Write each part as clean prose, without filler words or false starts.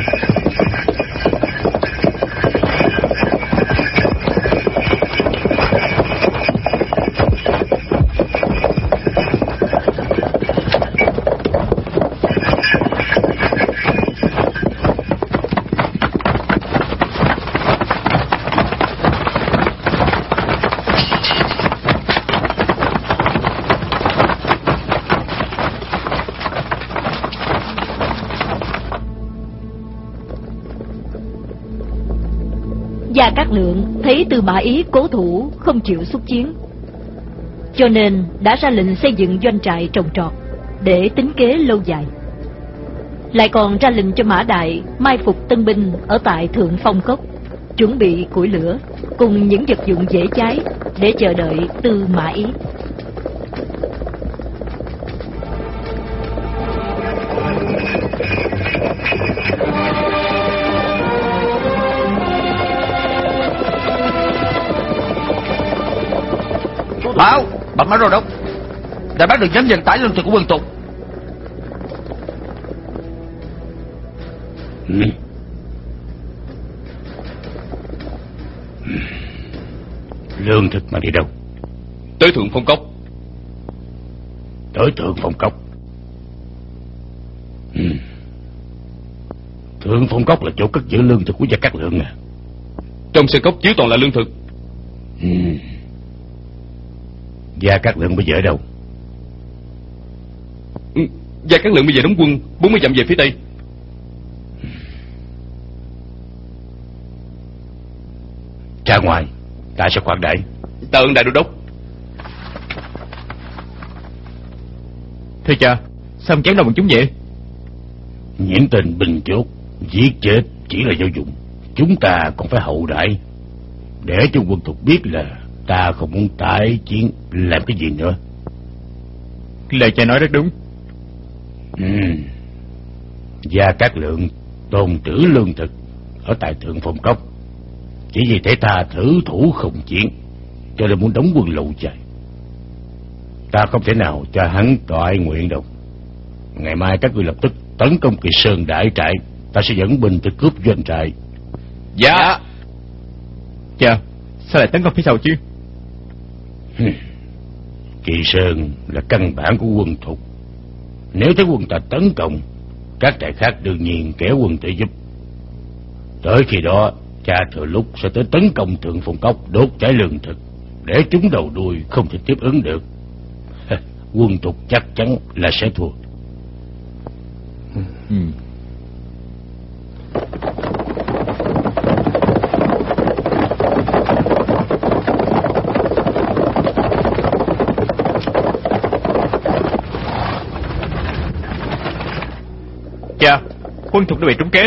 Gia Cát Lượng thấy Tư Mã Ý cố thủ không chịu xuất chiến, cho nên đã ra lệnh xây dựng doanh trại trồng trọt để tính kế lâu dài. Lại còn ra lệnh cho Mã Đại mai phục tân binh ở tại Thượng Phong Cốc, chuẩn bị củi lửa cùng những vật dụng dễ cháy để chờ đợi Tư Mã Ý. Báo, bẩm báo đô đốc, đã bắt được nhóm vận tải lương thực của quân Tục. Lương thực mà đi đâu? Tới Thượng Phong Cốc. Tới Thượng Phong Cốc. Thượng Phong Cốc là chỗ cất giữ lương thực của Gia Cát Lượng à? Trong sơn cốc chứa toàn là lương thực. Gia Cát Lượng bây giờ ở đâu? Gia Cát Lượng bây giờ đóng quân 40 dặm về phía tây. Ra ngoài, ta sẽ khoản đãi. Tạ ơn đại đô đốc. Thưa cha, sao ông chém đầu bọn chúng vậy? Những tên binh chốt giết chết chỉ là vô dụng, chúng ta còn phải hậu đãi để cho quân Thục biết là ta không muốn tái chiến. Làm cái gì nữa? Lời cha nói rất đúng. Gia Cát Lượng tồn trữ lương thực ở tại Thượng Phong Cốc, chỉ vì thế ta thử thủ không chiến, cho nên muốn đóng quân lâu dài. Ta không thể nào cho hắn toại nguyện đâu. Ngày mai các ngươi lập tức tấn công Kỳ Sơn đại trại, ta sẽ dẫn binh tới cướp doanh trại. Dạ. Cha, sao lại tấn công phía sau chứ? Kỳ Sơn là căn bản của quân Thục. Nếu thấy quân ta tấn công, các trại khác đương nhiên kéo quân tới giúp. Tới khi đó, cha thừa lúc sẽ tới tấn công Thượng Phong Cốc, đốt cháy lương thực, để chúng đầu đuôi không thể tiếp ứng được. Quân Thục chắc chắn là sẽ thua. Cha, quân Thục đã bị trúng kế.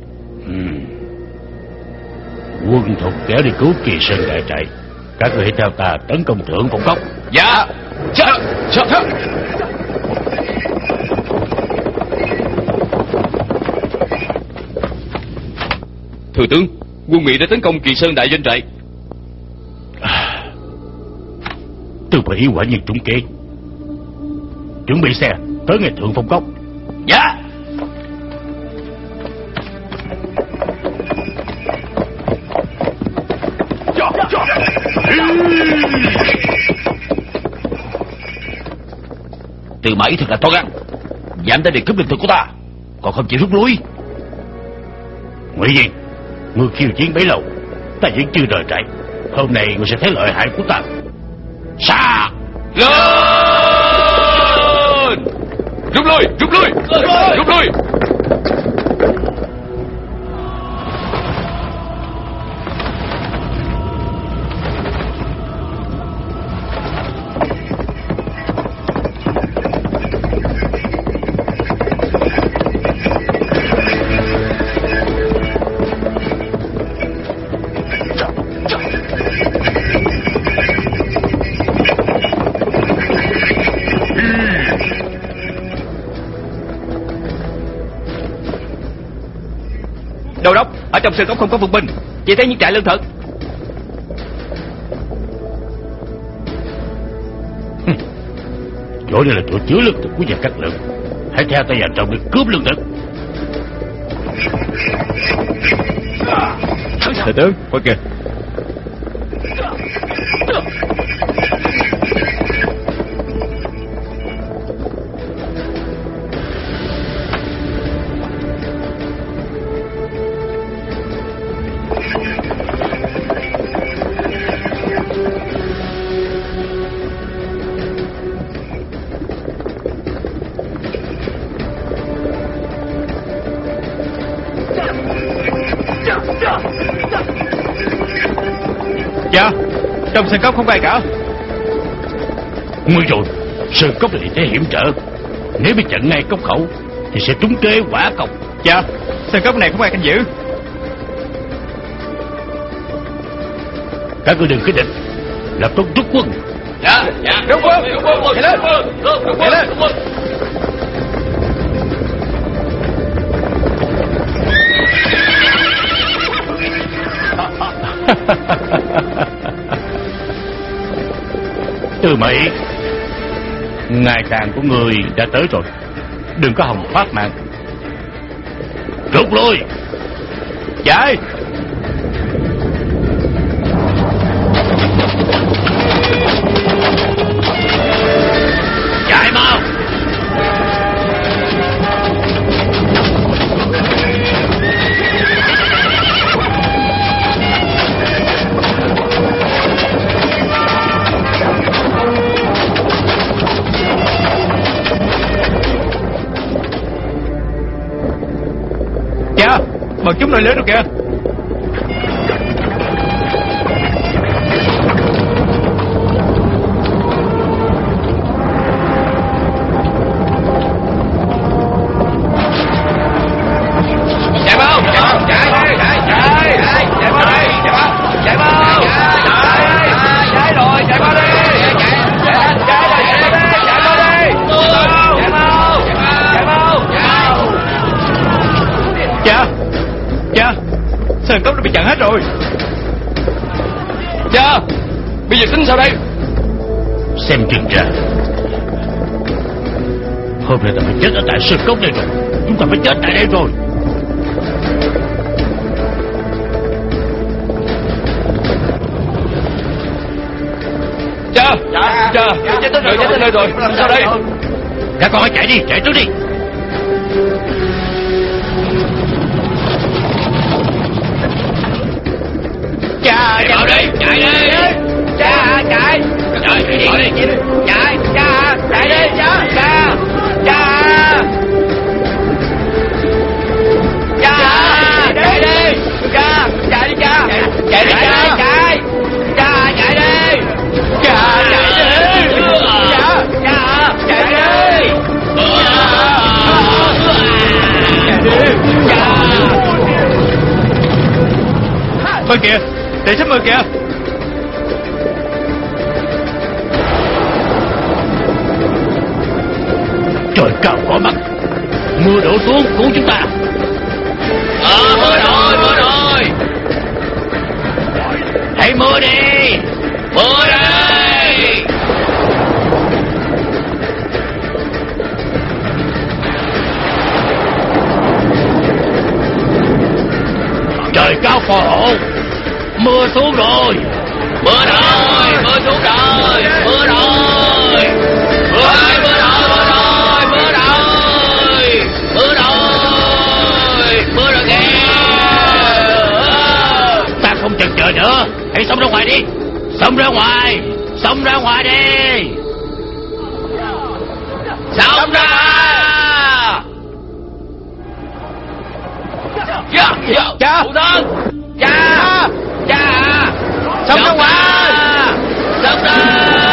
Quân Thục kéo đi cứu Kỳ Sơn đại trại. Các người hãy theo ta tấn công Thượng Phong Cốc. Dạ. Thừa tướng, quân Mỹ đã tấn công Kỳ Sơn đại doanh trại. Tư Mã Ý quả nhiên trúng kế. Chuẩn bị xe tới ngay Thượng Phong Cốc. Dạ. Tư Mã Ý thật là to gan, dám tới để cướp lương thực của ta, còn không chịu rút lui. Ngụy Diên, ngươi khiêu chiến bấy lâu, ta vẫn chưa rời trại. Hôm nay ngươi sẽ thấy lợi hại của ta. Xa Lên! Rút lui! Đô đốc, ở trong sơn cốc không có quân binh, chỉ thấy những trại lương thực. Chỗ này là chỗ chứa lương thực của Gia Cát Lượng. Hãy theo ta vào trong để cướp lương thực. Đại tướng, qua kìa. Dạ, trong sân cốc không có ai cả. Nguy rồi, sơn cốc này thế hiểm trở. Nếu bị chặn ngay cốc khẩu thì sẽ trúng kế quả cọc. Dạ, sân cốc này không ai canh giữ. Các ngươi đừng kích địch, lập tức rút quân. Dạ, rút quân, chạy lên, chạy lên. Tư Mỹ, ngày tàn của người đã tới rồi, đừng có hòng thoát mạng. Rút lui. Chạy. Chạy mau. Dạ, bọn chúng nổi lớn rồi kìa. Chạy mau, chạy mau, chạy mau đây, chạy mau, chạy rồi, chạy mau đi, Dạ, sân cốc đã bị chặn hết rồi. Dạ, bây giờ tính sao đây? Xem chừng ra, hôm nay ta phải chết ở tại sơn cốc này rồi. Chúng ta phải chết tại đây rồi. Dạ, chết tới nơi rồi, sao đây? Các con hãy chạy đi, chạy trước đi. chạy vào đi, chạy đi, chạy, chạy đi, chạy đi, chạy đi, Bên kìa, để sắp mưa kìa. Trời cao có mắt, mưa đổ xuống cứu chúng ta. mưa rồi, Hãy mưa đi, mưa đây. trời cao phò hộ, mưa xuống rồi. Mưa rồi, mưa xuống rồi, mưa rồi, mưa rồi, mưa rồi, mưa rồi, mưa rồi, mưa rồi kìa. Ta không chần chờ nữa, hãy xông ra ngoài đi, xông ra ngoài, xông ra ngoài đi, Xông ra. Cha, Phụ thân. Cha. xông ra ngoài. Xông ra.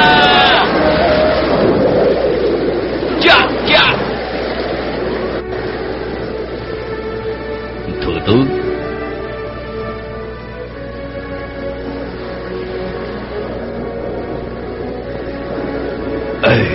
thừa tướng. Ê,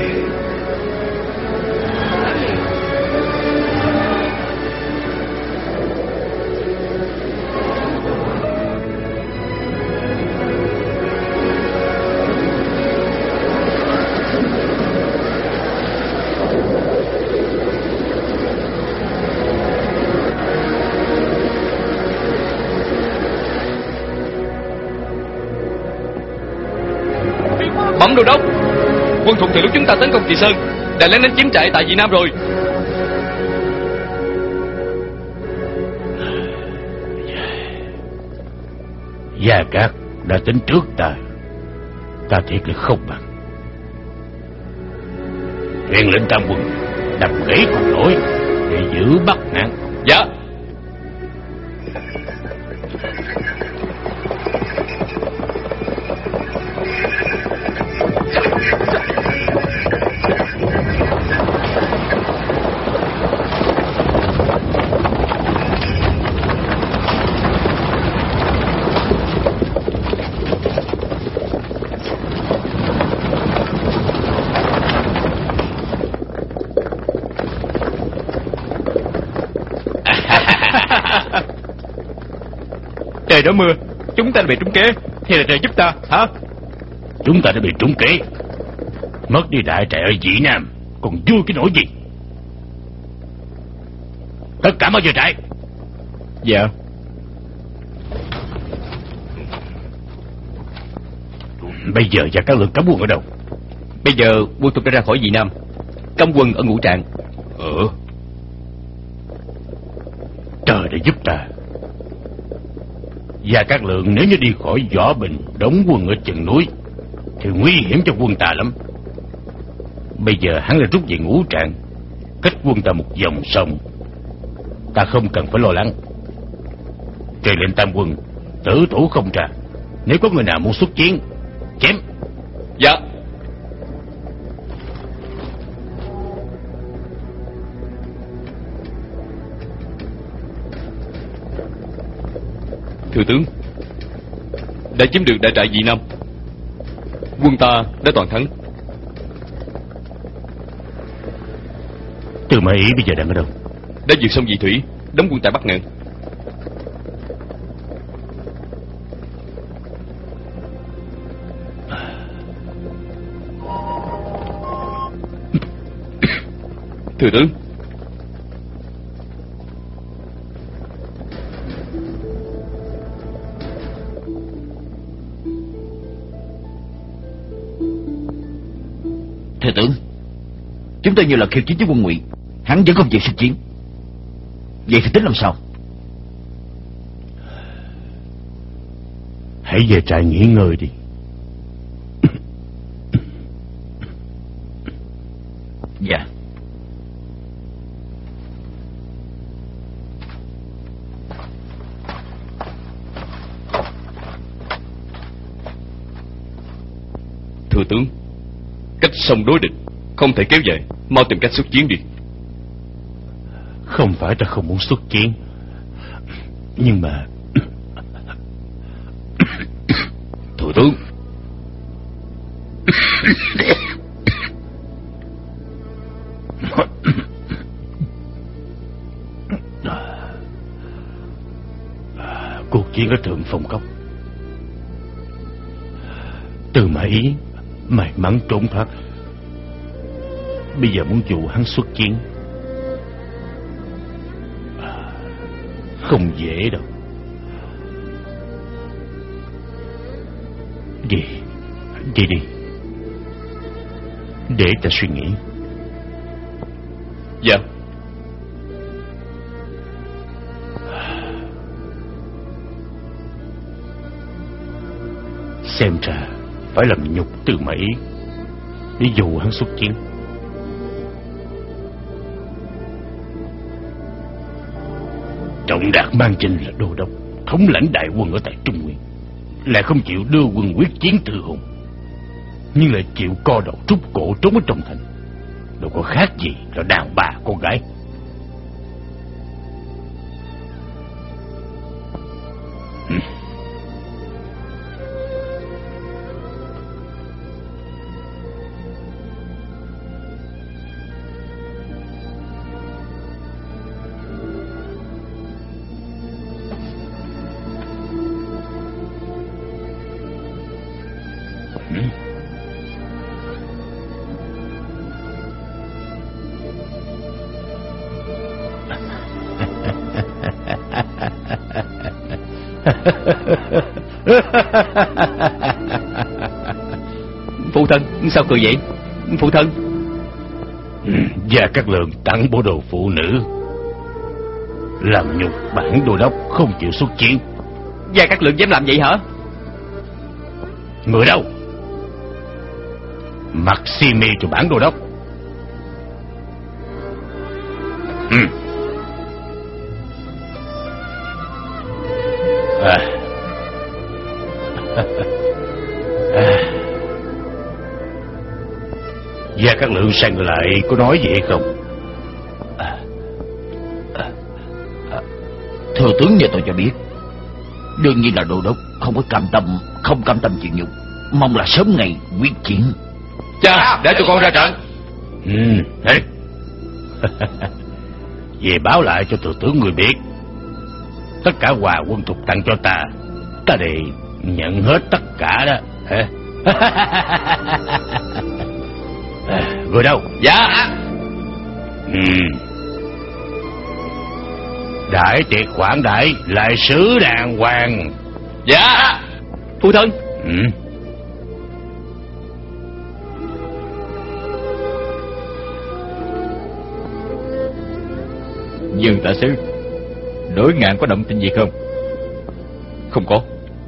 Bẩm đô đốc, quân thuộc từ lúc chúng ta tấn công Kỳ Sơn đã lén đến chiếm trại tại Dị Nam rồi. Gia Cát đã tính trước ta thiệt là không bằng. Truyền lệnh tam quân đập gãy cột nổi để giữ Bắc Ngạn. Dạ. Trời đó mưa, chúng ta đã bị trúng kế, thì là trời giúp ta, hả? Chúng ta đã bị trúng kế, mất đi đại trại ở Dị Nam, còn vui cái nỗi gì? Tất cả mau về trại. Dạ. Bây giờ Gia Cát Lượng cấm quân ở đâu? Bây giờ quân thuộc đã ra khỏi Dị Nam, cấm quân ở Ngũ Trạng. Trời đã giúp ta. Gia Cát Lượng nếu như đi khỏi Võ Bình đóng quân ở chân núi thì nguy hiểm cho quân ta lắm. Bây giờ hắn đã rút về Ngũ Trạng, cách quân ta một dòng sông. Ta không cần phải lo lắng. Truyền lệnh tam quân tử thủ không ra. Nếu có người nào muốn xuất chiến, chém. Dạ. Thưa tướng, đã chiếm được đại trại Dị Nam, quân ta đã toàn thắng. Tư Mã Ý bây giờ đang ở đâu? Đã vượt sông Dị Thủy, đóng quân tại Bắc Ngạn. Thưa tướng, thưa tướng, chúng tôi như là khiêu chiến với quân Ngụy, hắn vẫn không chịu xuất chiến. Vậy thì tính làm sao? Hãy về trại nghỉ ngơi đi. Dạ. thưa tướng, cách sông đối địch không thể kéo dài, mau tìm cách xuất chiến đi. Không phải ta không muốn xuất chiến, nhưng mà Thủ tướng, cuộc chiến ở Thượng Phong Cốc, Tư Mã Ý may mắn trốn thoát. Bây giờ muốn dụ hắn xuất chiến không dễ đâu. Đi đi, để ta suy nghĩ. Dạ. Xem ra phải làm nhục Tư Mã Ý để dụ hắn xuất chiến. Trọng Đạt mang danh là đô đốc, thống lãnh đại quân ở tại Trung Nguyên, lại không chịu đưa quân quyết chiến Từ Hùng, nhưng lại chịu co đầu trút cổ trốn ở trong thành. Đâu có khác gì là đàn bà con gái. Phụ thân, Sao cười vậy phụ thân? Gia Cát Lượng tặng bộ đồ phụ nữ, làm nhục bản đô đốc không chịu xuất chiến. Gia Cát Lượng dám làm vậy hả? Người đâu? Mặc xi mi cho bản đô đốc. Gia Cát Lượng sang lại có nói gì hay không? Thừa tướng nhà tôi cho biết, đương nhiên là đô đốc không cam tâm chịu nhục, mong là sớm ngày quyết chiến. Cha, để tụi con ra trận. Về báo lại cho thừa tướng người biết, tất cả quà quân thục tặng cho ta đều nhận hết tất cả đó. Người đâu? Dạ. Đãi tiệc khoản đãi lại xử đàng hoàng. Dạ. Phụ thân. Dương Tả Sứ, đối ngạn có động tin gì không? Không có.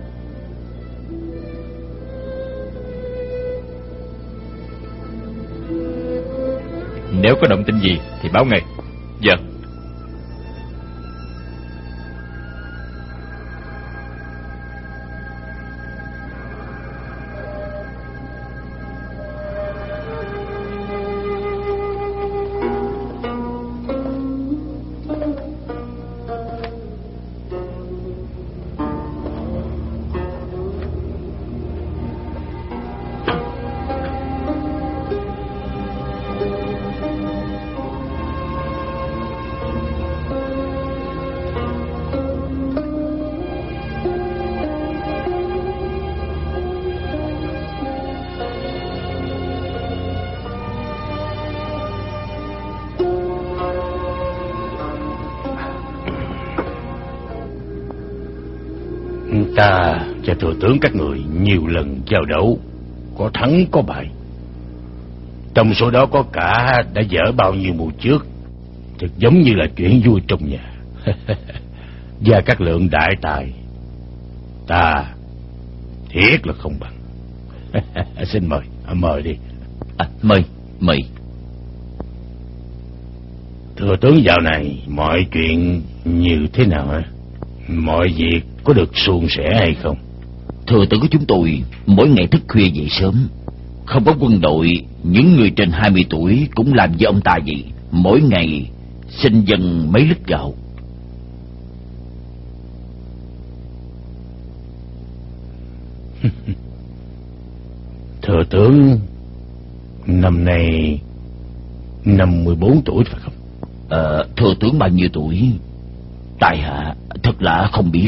Nếu có động tin gì thì báo ngay. Dạ. Ta và thừa tướng các người nhiều lần giao đấu, có thắng có bại. Trong số đó có cả đã dở bao nhiêu mùa trước, thật giống như là chuyện vui trong nhà. Gia Cát Lượng đại tài, ta thiết là không bằng. Xin mời, mời đi. Mời. Thừa tướng dạo này mọi chuyện như thế nào hả? Mọi việc có được suôn sẻ hay không? Thừa tướng của chúng tôi mỗi ngày thức khuya dậy sớm. Không có quân đội, những người trên 20 tuổi cũng làm với ông ta vậy. Mỗi ngày xin dần mấy lít gạo. Thừa tướng năm nay 54 tuổi phải không? Thừa tướng bao nhiêu tuổi? Tại hạ thật là không biết.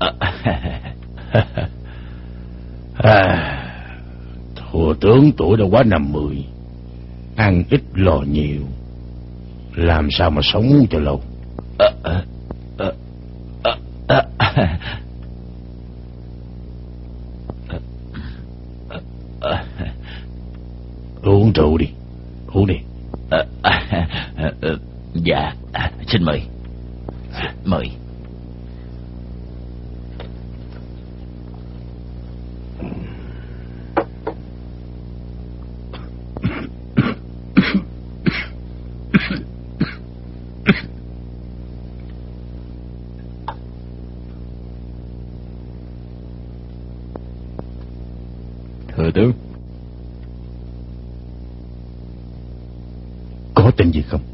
Thừa tướng tuổi đã quá 50, ăn ít lo nhiều, làm sao mà sống cho lâu. Uống rượu đi, uống đi. Dạ, xin mời. Mời. Thừa tướng, có tin gì không?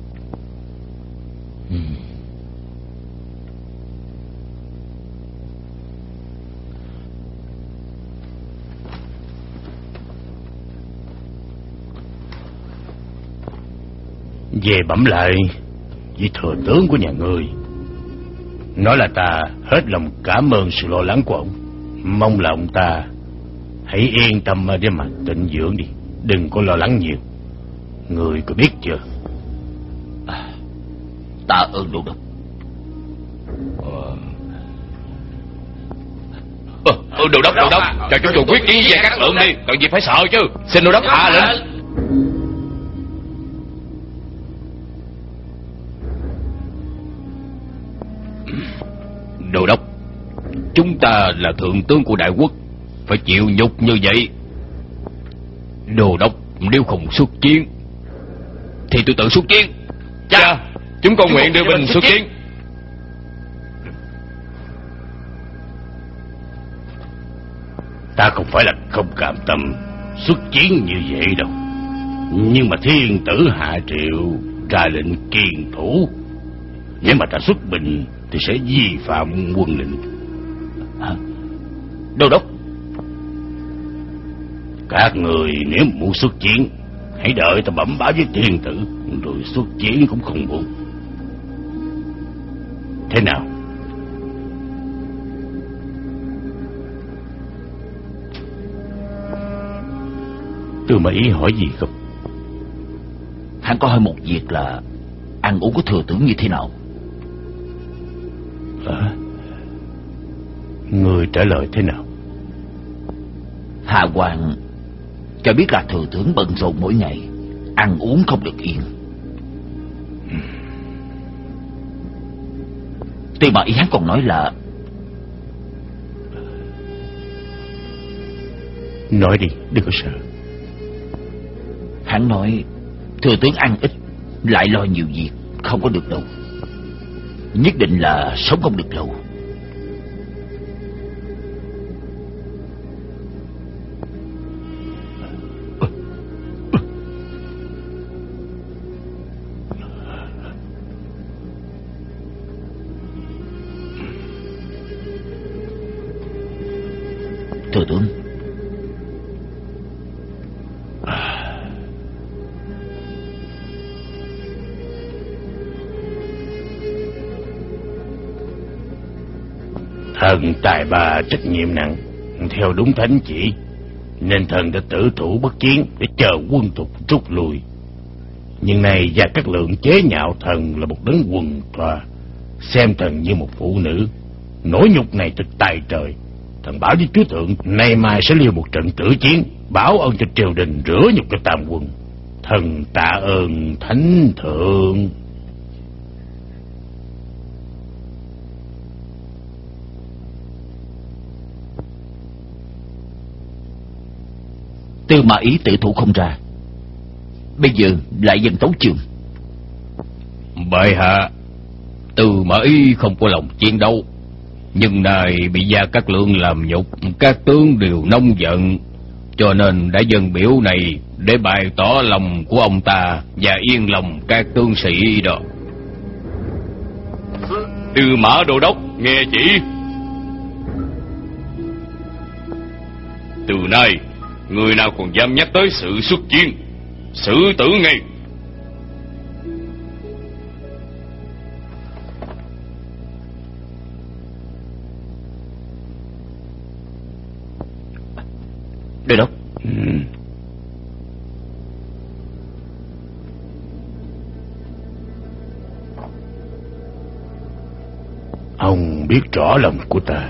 Về bẩm lại với thừa tướng của nhà ngươi, nói là ta hết lòng cảm ơn sự lo lắng của ông, mong là ông ta hãy yên tâm để mà tịnh dưỡng đi, đừng có lo lắng nhiều. Người có biết chưa? Tạ ơn đô đốc. Đồ đốc, cho chúng tôi quyết chí Gia Cát Lượng đi, cần gì phải sợ chứ. Xin đồ đốc hạ lệnh. Đồ đốc, chúng ta là thượng tướng của đại quốc, phải chịu nhục như vậy. Đồ đốc nếu không xuất chiến thì tôi tự xuất chiến. Cha, chúng con nguyện đưa binh xuất chiến. Ta không phải là không cam tâm xuất chiến như vậy đâu, nhưng mà thiên tử hạ triệu ra lệnh kiên thủ, nếu mà ta xuất binh thì sẽ vi phạm quân lệnh. Đô đốc, các người nếu muốn xuất chiến, hãy đợi ta bẩm báo với thiên tử rồi xuất chiến cũng không muộn. Thế nào? Tư Mã Ý hỏi gì không? hắn có hỏi một việc là ăn uống của thừa tướng như thế nào. Người trả lời thế nào? Hạ quan cho biết là thừa tướng bận rộn mỗi ngày, ăn uống không được yên. Tư Mã Ý hắn còn nói là... Nói đi, đừng có sợ. Hắn nói thừa tướng ăn ít lại lo nhiều việc, không có được đâu, nhất định là sống không được lâu. Thừa tướng, thần tài ba trách nhiệm nặng, theo đúng thánh chỉ, nên thần đã tử thủ bất chiến để chờ quân thục rút lui. Nhưng này Gia Cát Lượng chế nhạo thần là một đấng quần thoa, xem thần như một phụ nữ. Nỗi nhục này thật tài trời. Thần bảo với chúa thượng, nay mai sẽ liều một trận tử chiến, báo ơn cho triều đình, rửa nhục cho tam quân. Thần tạ ơn thánh thượng. Tư Mã Ý tự thủ không ra, bây giờ lại dân tấu chương. Bệ hạ, Tư Mã Ý không có lòng chiến đấu, nhưng nay bị Gia Cát Lượng làm nhục, các tướng đều nóng giận, cho nên đã dâng biểu này để bày tỏ lòng của ông ta và yên lòng các tướng sĩ đó. Tư Mã Đô đốc nghe chỉ. Từ nay người nào còn dám nhắc tới sự xuất chiến, xử tử ngay. Đô đốc, ông biết rõ lòng của ta.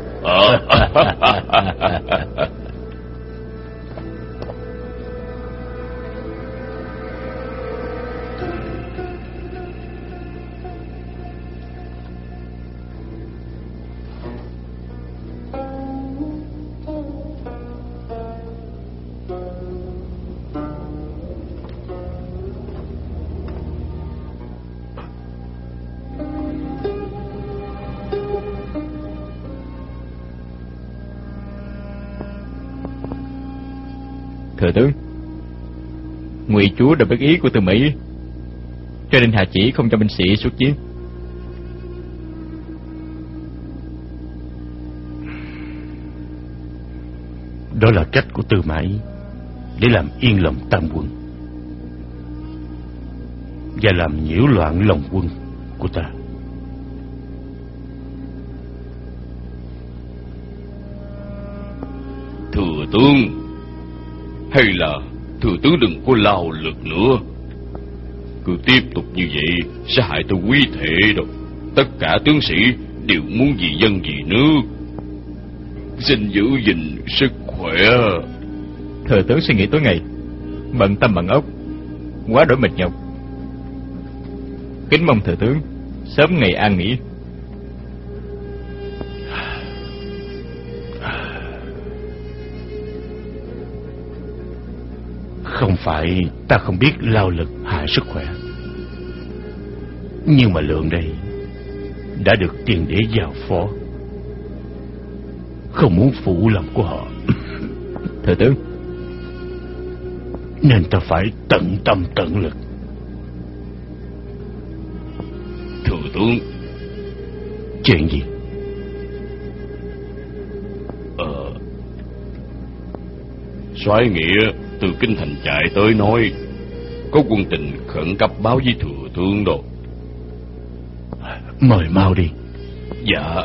Thừa tướng, Ngụy chúa đã biết ý của Tư Mã Ý, cho nên hạ chỉ không cho binh sĩ xuất chiến. Đó là cách của Tư Mã Ý để làm yên lòng tam quân và làm nhiễu loạn lòng quân của ta. Thừa tướng, hay là thừa tướng đừng có lao lực nữa. Cứ tiếp tục như vậy sẽ hại tới quý thể đâu. Tất cả tướng sĩ đều muốn vì dân vì nước. xin giữ gìn sức khỏe. Thừa tướng suy nghĩ tối ngày, bận tâm bận ốc, quá đổi mệt nhọc. Kính mong thừa tướng sớm ngày an nghỉ. Không phải ta không biết lao lực hại sức khỏe, nhưng mà Lượng đây đã được tiền đế giao phó, không muốn phụ lòng của họ. Thừa tướng, nên ta phải tận tâm tận lực. Thừa tướng. Chuyện gì? Soái Nghĩa từ kinh thành chạy tới nói có quân tình khẩn cấp báo với thừa tướng rồi. Mời mau đi. Dạ.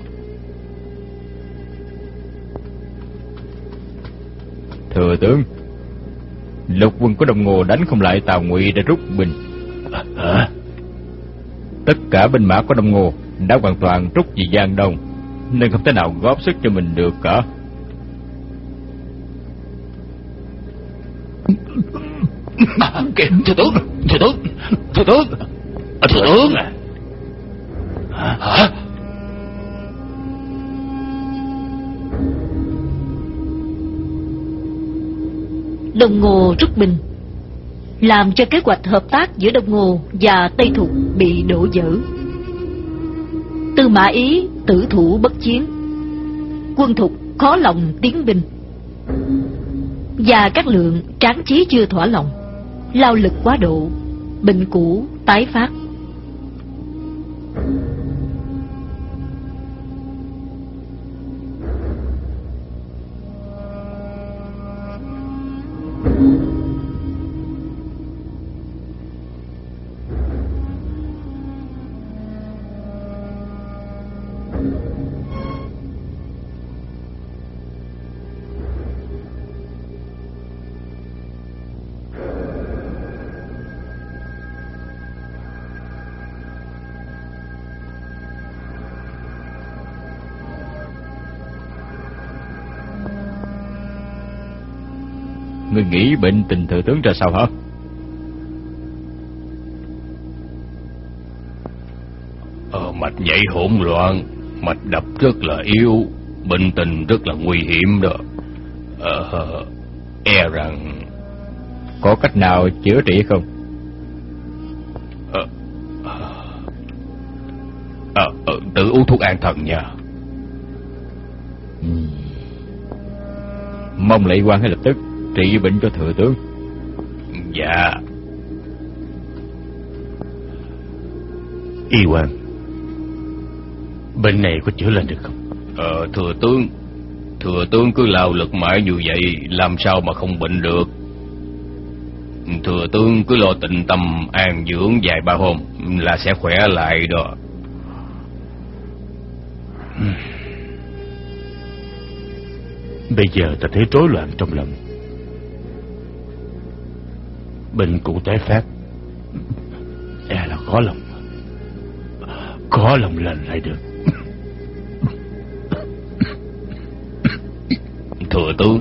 thừa tướng, lục quân của Đông Ngô đánh không lại Tào Ngụy đã rút binh. Hả? Tất cả binh mã của Đông Ngô đã hoàn toàn rút về Giang Đông, nên không thể nào góp sức cho mình được cả. Kìa, thừa tướng. Hả? Đông Ngô rút binh, làm cho kế hoạch hợp tác giữa Đông Ngô và Tây Thục bị đổ vỡ. Tư Mã Ý tử thủ bất chiến, quân Thục khó lòng tiến binh, và các lượng tráng chí chưa thỏa lòng, lao lực quá độ, bệnh cũ tái phát. Ngươi nghĩ bệnh tình thừa tướng ra sao hả? Mạch nhảy hỗn loạn, mạch đập rất là yếu, bệnh tình rất là nguy hiểm đó. E rằng có cách nào chữa trị không? Tự uống thuốc an thần nha. Mong Lệ Quan hãy lập tức trị bệnh cho thừa tướng. Dạ. Y Quan, bệnh này có chữa lên được không? Thừa tướng cứ lao lực mãi như vậy, làm sao mà không bệnh được. Thừa tướng cứ lo tịnh tâm an dưỡng vài ba hôm là sẽ khỏe lại đó. Bây giờ ta thấy rối loạn trong lòng, bệnh cũ tái phát, e là khó lòng lành lại được. Thừa tướng,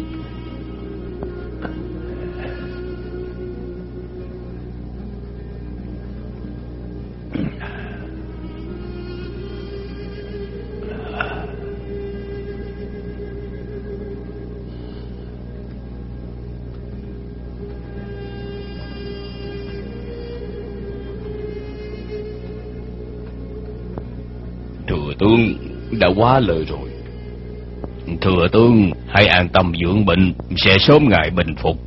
tướng đã quá lời rồi. Thừa tướng hãy an tâm dưỡng bệnh, sẽ sớm ngày bình phục.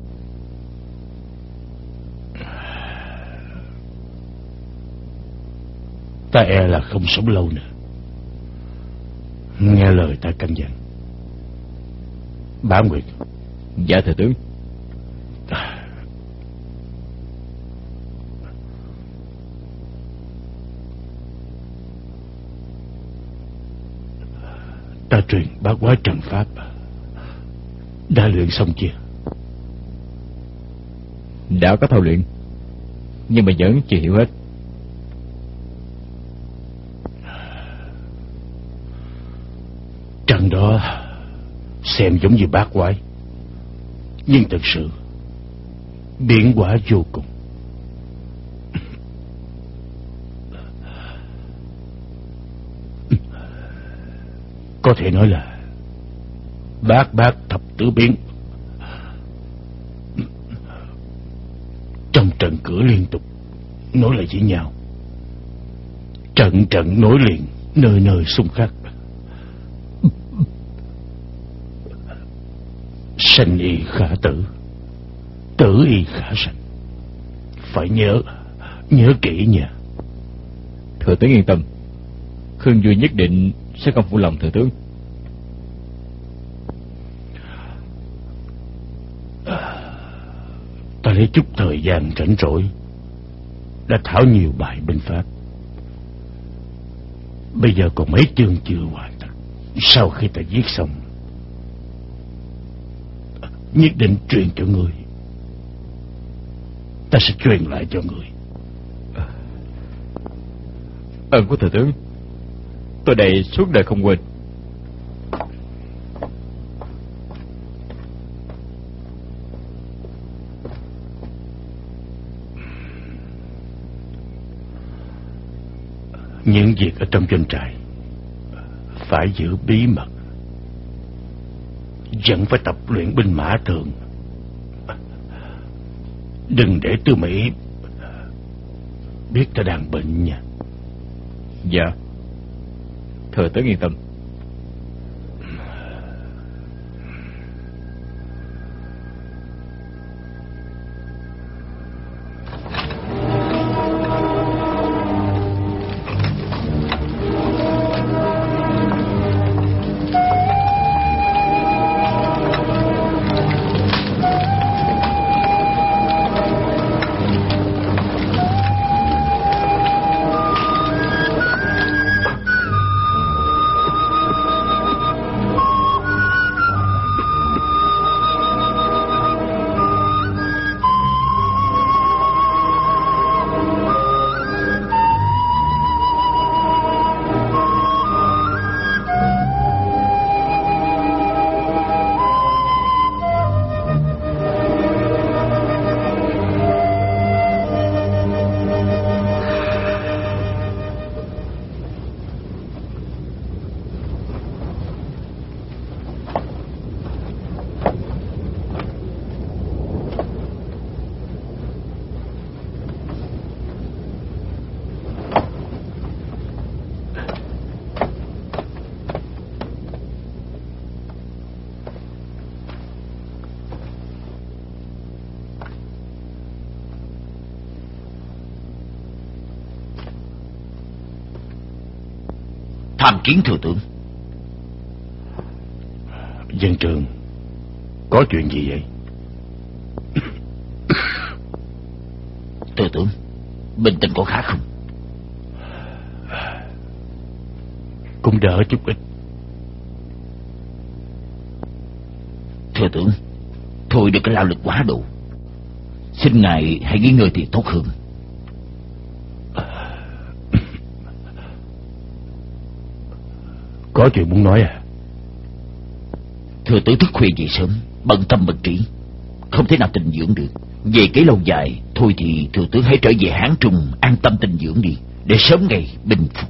Ta e là không sống lâu nữa. Nghe lời ta căn dặn. Bá Nguyệt. Dạ thừa tướng. Ta truyền bát quái trận pháp đã luyện xong chưa? Đã có thao luyện, nhưng mà vẫn chưa hiểu hết. Trận trận đó xem giống như bát quái, nhưng thực sự biến hóa vô cùng. Có thể nói là bát thập tứ biến. Trong trận cửa liên tục nối lại với nhau, trận nối liền, nơi nơi xung khắc. Sanh y khả tử, tử y khả sanh. Phải nhớ kỹ nha. Thừa tướng yên tâm, Khương Duy nhất định sẽ không phụ lòng thừa tướng. Ta lấy chút thời gian rảnh rỗi đã thảo nhiều bài binh pháp. Bây giờ còn mấy chương chưa hoàn tất. Sau khi ta viết xong, nhất định truyền cho người. Ta sẽ truyền lại cho người. Ơn của thừa tướng tôi đây suốt đời không quên. Những việc ở trong doanh trại phải giữ bí mật. Vẫn phải tập luyện binh mã thường. Đừng để Tư Mỹ biết ta đang bệnh nha. Dạ, thừa tướng yên tâm. Tham kiến thừa tướng. Dân Trường, có chuyện gì vậy? Thừa tướng, bình tình có khá không? Cũng đỡ chút ít. Thừa tướng, thôi đừng có lao lực quá độ. Xin ngài hãy nghỉ ngơi thì tốt hơn. Có chuyện muốn nói à? Thừa tướng thức khuya dậy sớm, bận tâm bận trí, không thể nào tịnh dưỡng được. Về cái lâu dài, thôi thì thừa tướng hãy trở về Hán Trung an tâm tịnh dưỡng đi, để sớm ngày bình phục.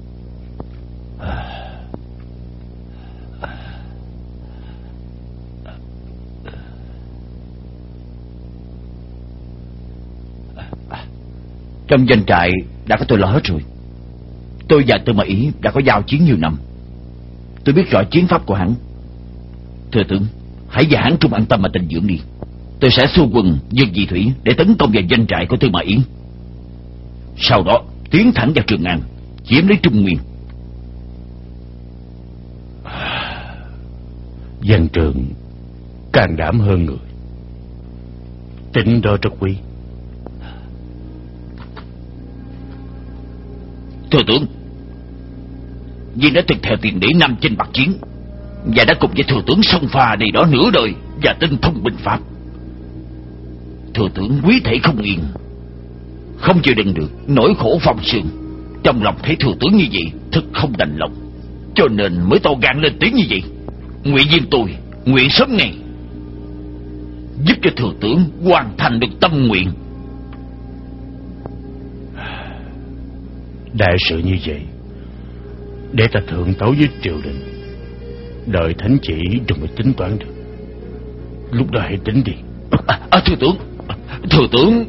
Trong doanh trại đã có tôi lo hết rồi. Tôi và Tư Mã Ý đã có giao chiến nhiều năm, tôi biết rõ chiến pháp của hắn. Thừa tướng, hãy về Hán Trung an tâm mà tịnh dưỡng đi. Tôi sẽ xua quân vượt dị thủy để tấn công vào doanh trại của Tư Mã Ý, sau đó tiến thẳng vào Trường An, chiếm lấy Trung Nguyên. Dân Trường can đảm hơn người, tính đó rất quý. Thừa tướng, Viên đã từng theo tiền đế Nam Chinh Bắc chiến, và đã cùng với thừa tướng sông pha này đó nửa đời và tinh thông binh pháp. Thừa tướng quý thể không yên, không chịu đựng được nỗi khổ phong sương. Trong lòng thấy thừa tướng như vậy thật không đành lòng, cho nên mới to gan lên tiếng như vậy. nguyện viên tôi nguyện sớm ngày giúp cho thừa tướng hoàn thành được tâm nguyện. Đại sự như vậy, để ta thượng tấu với triều đình, đợi thánh chỉ rồi mới tính toán được. Lúc đó hãy tính đi. Thừa tướng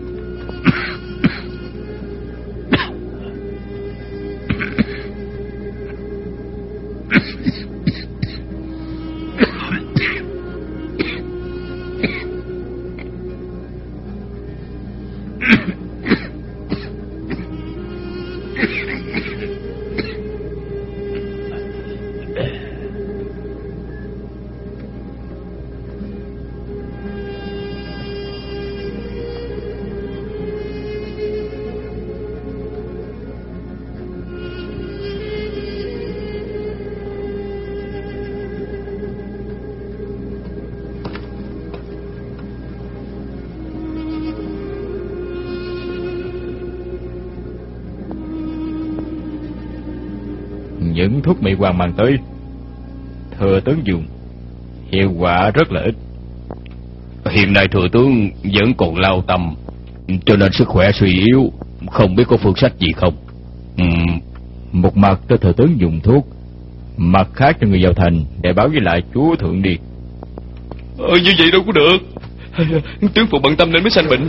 những thuốc mị hoàng mang tới, thừa tướng dùng hiệu quả rất là ít. Hiện nay thừa tướng vẫn còn lao tâm, cho nên sức khỏe suy yếu, không biết có phương sách gì không. Một mặt cho thừa tướng dùng thuốc, mặt khác cho người vào thành để báo với lại chúa thượng đi. Như vậy đâu có được. Tướng phụ bận tâm nên mới sanh bệnh.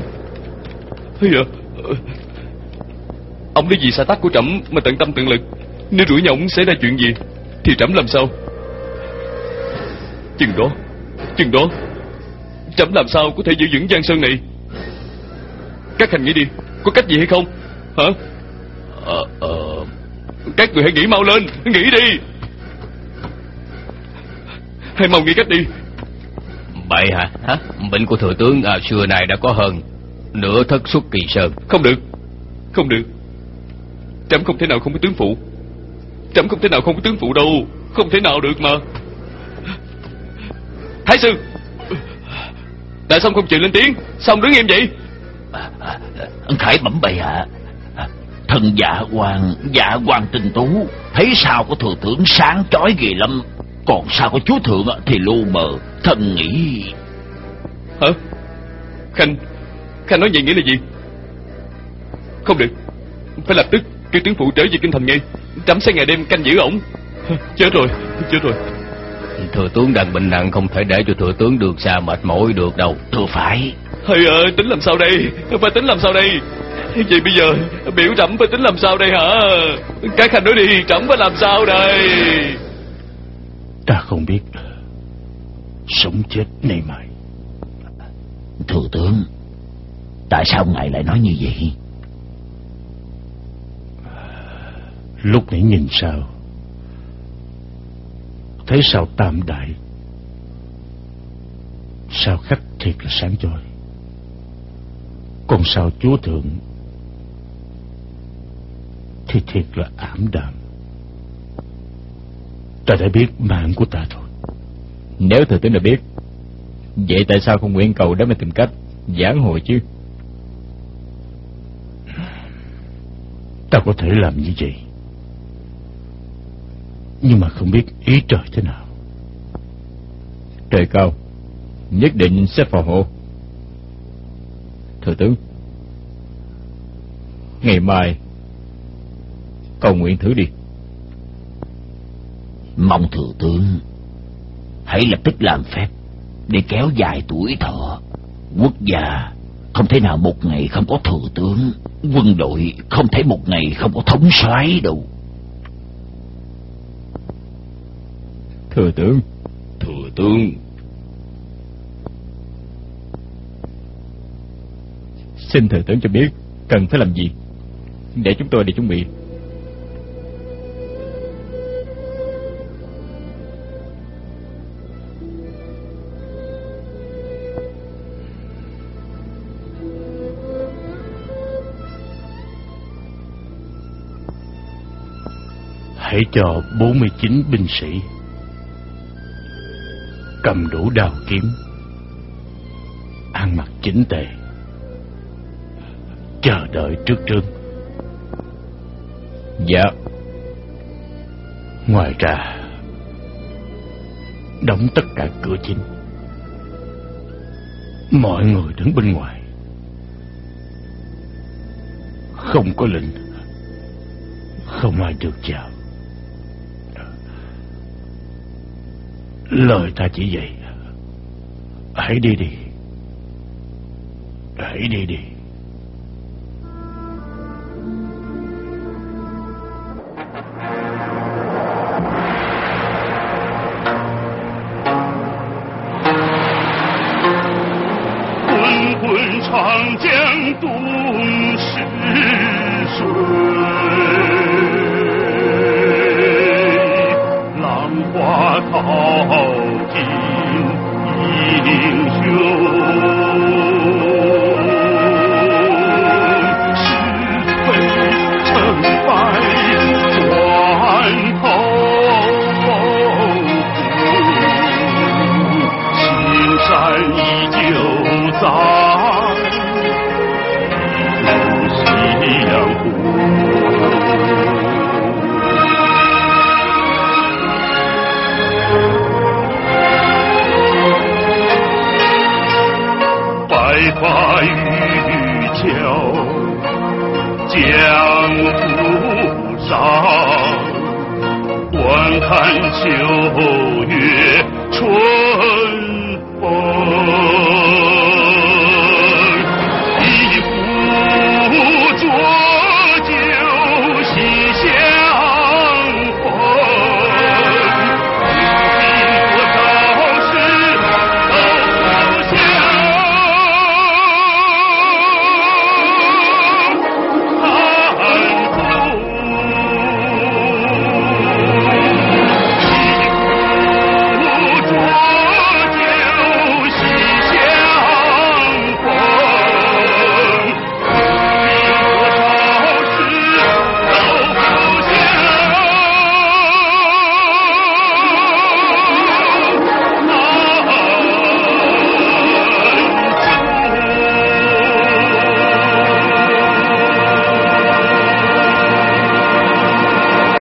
Ông lấy gì xã tắc của trẫm mà tận tâm tận lực? Nếu rủi nhộng xảy ra chuyện gì thì trẫm làm sao? Chừng đó trẫm làm sao có thể giữ vững Giang Sơn này? Các hành nghĩ đi, có cách gì hay không? Hả? Các người hãy nghĩ mau lên, nghĩ đi. Hãy mau nghĩ cách đi. Bậy hả? Bệnh của thừa tướng xưa này đã có hơn nửa thất xuất kỳ sơn. Không được. Trẫm không thể nào không có tướng phụ. Trẫm không thể nào không có tướng phụ đâu. Không thể nào được mà. Thái sư, tại sao không chịu lên tiếng? Sao đứng im vậy? Khải bẩm bệ hạ, thần dạ hoàng tình tú thấy sao của thừa tướng sáng chói ghê lắm, còn sao của chúa thượng thì lu mờ. Thần nghĩ... Hả? Khanh nói vậy nghĩa là gì? Không được, phải lập tức kêu tướng phụ trở về kinh thành ngay. Trẫm sẽ ngày đêm canh giữ ổng. Chết rồi. Thừa tướng đang bệnh nặng, không thể để cho thừa tướng đường xa mệt mỏi được đâu. Thưa phải. Tính làm sao đây? Phải tính làm sao đây? Vậy bây giờ biểu trẫm phải tính làm sao đây hả? Các khanh nói đi, trẫm phải làm sao đây? Ta không biết sống chết nay mai. Thừa tướng, tại sao ngài lại nói như vậy? Lúc nãy nhìn sao, thấy sao tam đại, sao khách thiệt là sáng chói, còn sao chúa thượng thì thiệt là ảm đạm. Ta đã biết mạng của ta thôi. Nếu thừa tướng đã biết, vậy tại sao không nguyện cầu để mà tìm cách giảng hồi chứ? Ta có thể làm như vậy, nhưng mà không biết ý trời thế nào. Trời cao nhất định sẽ phò hộ. Thừa tướng, ngày mai cầu nguyện thử đi. Mong thừa tướng hãy lập tức làm phép để kéo dài tuổi thọ. Quốc gia không thể nào một ngày không có thừa tướng, quân đội không thể một ngày không có thống soái đâu. Thừa tướng, xin thừa tướng cho biết cần phải làm gì để chúng tôi đi chuẩn bị. Hãy cho 49 binh sĩ cầm đủ đao kiếm, ăn mặc chỉnh tề, chờ đợi trước trướng. Dạ. Ngoài ra đóng tất cả cửa chính. Mọi người đứng bên ngoài, không có lệnh, không ai được chào. Lời ta chỉ vậy. Hãy đi đi. Hãy đi đi. 滚滚长江东逝水，浪花淘尽英雄。白发渔樵江湖上，观看秋月春